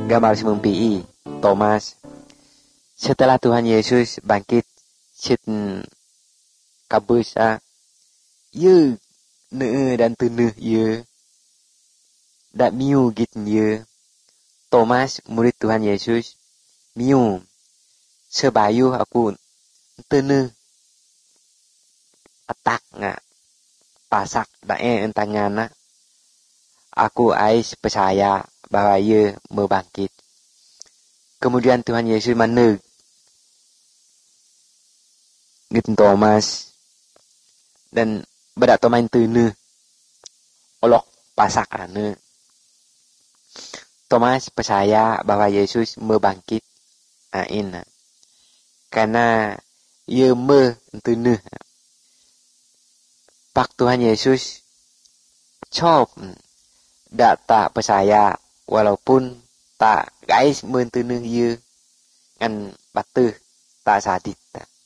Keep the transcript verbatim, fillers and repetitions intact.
gambar semempi Thomas. Setelah Tuhan Yesus bangkit sit kabus a ye ne dan teneh ye dak miu git ye. Thomas murid Tuhan Yesus miu sebayu aku teneh atak nga pasak dae entangana aku ais percaya bahwa ia membangkit. Kemudian Tuhan Yesus meneg gitu Thomas dan bedak Thomas teneh olok pasak ane. Thomas percaya bahwa Yesus membangkit ain karena ia me teneh. Pak Tuhan Yesus cop dak tak percaya walaupun tak guys menteneh ia kan batuh tak sadit.